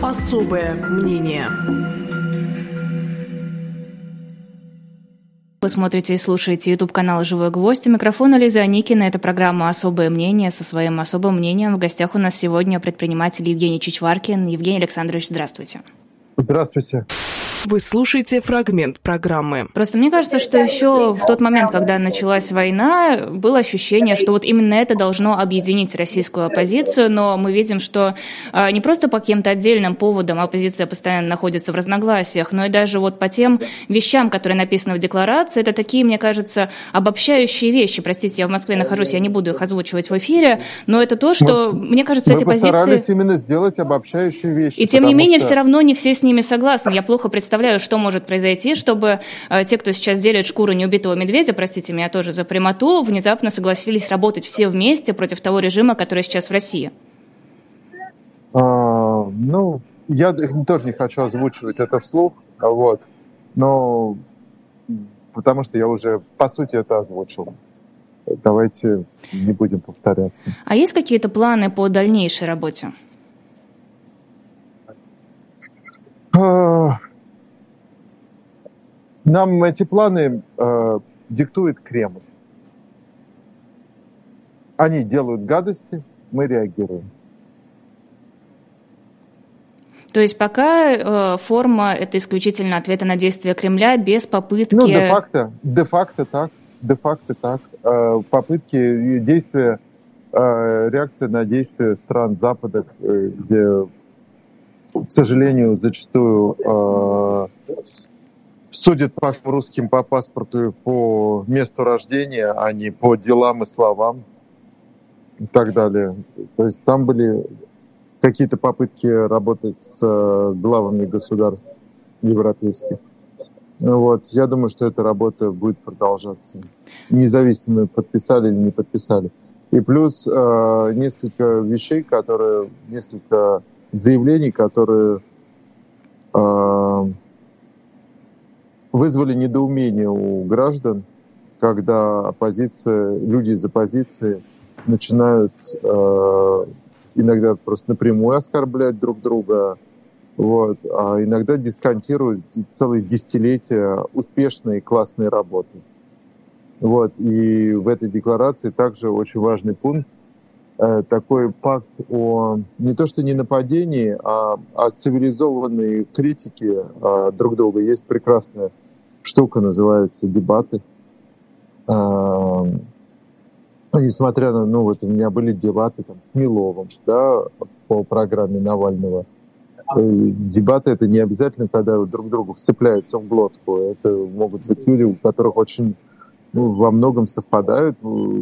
Особое мнение. Вы смотрите и слушаете YouTube-канал «Живой гвоздь». У микрофона Лиза Аникина. Это программа «Особое мнение». Со своим особым мнением в гостях у нас сегодня предприниматель Евгений Чичваркин. Евгений Александрович, здравствуйте. Здравствуйте. Вы слушаете фрагмент программы. Просто мне кажется, что еще в тот момент, когда началась война, было ощущение, что вот именно это должно объединить российскую оппозицию, но мы видим, что не просто по каким-то отдельным поводам оппозиция постоянно находится в разногласиях, но и даже вот по тем вещам, которые написаны в декларации, это такие, мне кажется, обобщающие вещи. Простите, я в Москве нахожусь, я не буду их озвучивать в эфире, но это то, что, мне кажется, эти позиции... Мы постарались именно сделать обобщающие вещи. И тем не менее, все равно не все с ними согласны. Я плохо представляю, что может произойти, чтобы те, кто сейчас делит шкуру неубитого медведя, простите меня тоже за прямоту, внезапно согласились работать все вместе против того режима, который сейчас в России. Я тоже не хочу озвучивать это вслух, но потому что я уже, по сути, это озвучил. Давайте не будем повторяться. А есть какие-то планы по дальнейшей работе? Нам эти планы диктует Кремль. Они делают гадости, мы реагируем. То есть пока форма – это исключительно ответа на действия Кремля без попытки… Де-факто так. Попытки, действия, реакция на действия стран Запада, где, к сожалению, зачастую… судят по русским по паспорту, по месту рождения, а не по делам и словам и так далее. То есть там были какие-то попытки работать с главами государств европейских. Я думаю, что эта работа будет продолжаться. Независимо, подписали или не подписали. И плюс несколько заявлений, которые вызвали недоумение у граждан, когда люди из оппозиции начинают иногда просто напрямую оскорблять друг друга, а иногда дисконтируют целые десятилетия успешной и классной работы. И в этой декларации также очень важный пункт, такой пакт о не то что не нападении, а о цивилизованной критике друг друга. Есть прекрасная штука, называется дебаты. Несмотря на, у меня были дебаты с Миловым, по программе Навального. Дебаты — это не обязательно, когда друг другу вцепляются в глотку. Это могут быть люди, у которых очень во многом совпадают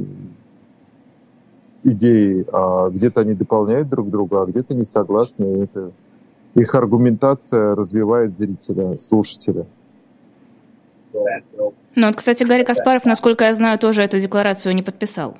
идеи, а где-то они дополняют друг друга, а где-то не согласны. Их аргументация развивает зрителя, слушателя. Кстати, Гарри Каспаров, насколько я знаю, тоже эту декларацию не подписал.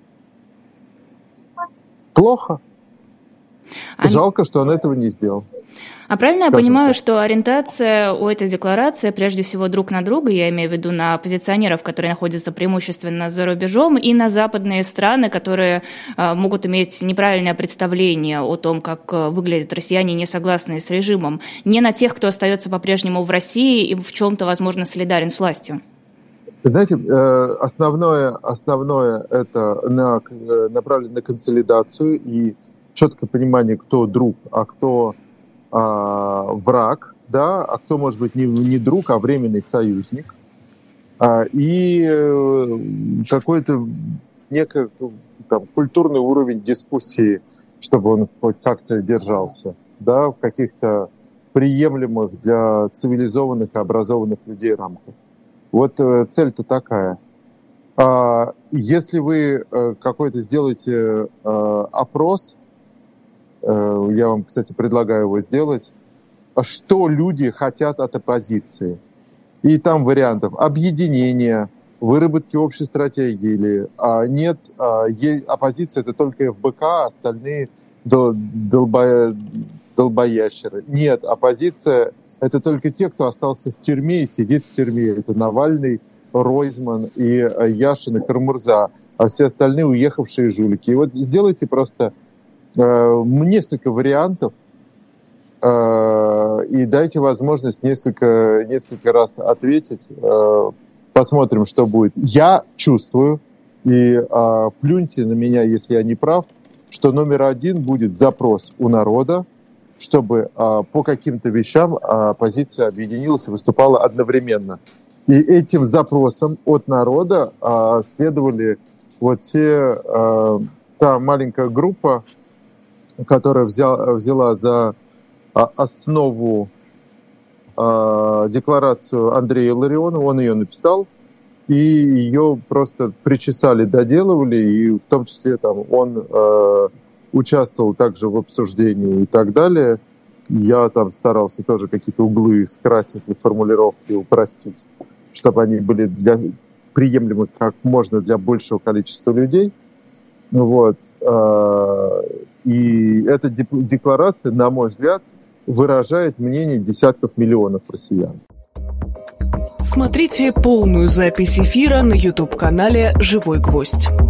Плохо. Жалко, что он этого не сделал. А правильно я понимаю, что ориентация у этой декларации прежде всего друг на друга, я имею в виду на оппозиционеров, которые находятся преимущественно за рубежом, и на западные страны, которые могут иметь неправильное представление о том, как выглядят россияне, не согласные с режимом, не на тех, кто остается по-прежнему в России и в чем-то, возможно, солидарен с властью? Знаете, основное это направлено на консолидацию и четкое понимание, кто друг, а кто враг, а кто, может быть, не друг, а временный союзник. И какой-то некий культурный уровень дискуссии, чтобы он хоть как-то держался, в каких-то приемлемых для цивилизованных и образованных людей рамках. Цель-то такая. Если вы какой-то сделаете опрос, я вам, кстати, предлагаю его сделать, что люди хотят от оппозиции. И там вариантов: объединения, выработки общей стратегии или нет, оппозиция — это только ФБК, а остальные долбоящеры. Нет, оппозиция — это только те, кто остался в тюрьме и сидит в тюрьме. Это Навальный, Ройзман и Яшин и Кармурза, а все остальные уехавшие жулики. И сделайте просто несколько вариантов И дайте возможность несколько раз ответить. Посмотрим, что будет. Я чувствую, и плюньте на меня, если я не прав, что номер один будет запрос у народа, чтобы по каким-то вещам оппозиция объединилась и выступала одновременно. И этим запросом от народа следовали вот та маленькая группа, которая взяла за основу декларацию Андрея Илларионова, он ее написал, и ее просто причесали, доделывали, и в том числе там он участвовал также в обсуждении и так далее. Я там старался тоже какие-то углы скрасить и формулировки упростить, чтобы они были приемлемы как можно для большего количества людей. Вот. И эта декларация, на мой взгляд, выражает мнение десятков миллионов россиян. Смотрите полную запись эфира на YouTube-канале «Живой гвоздь».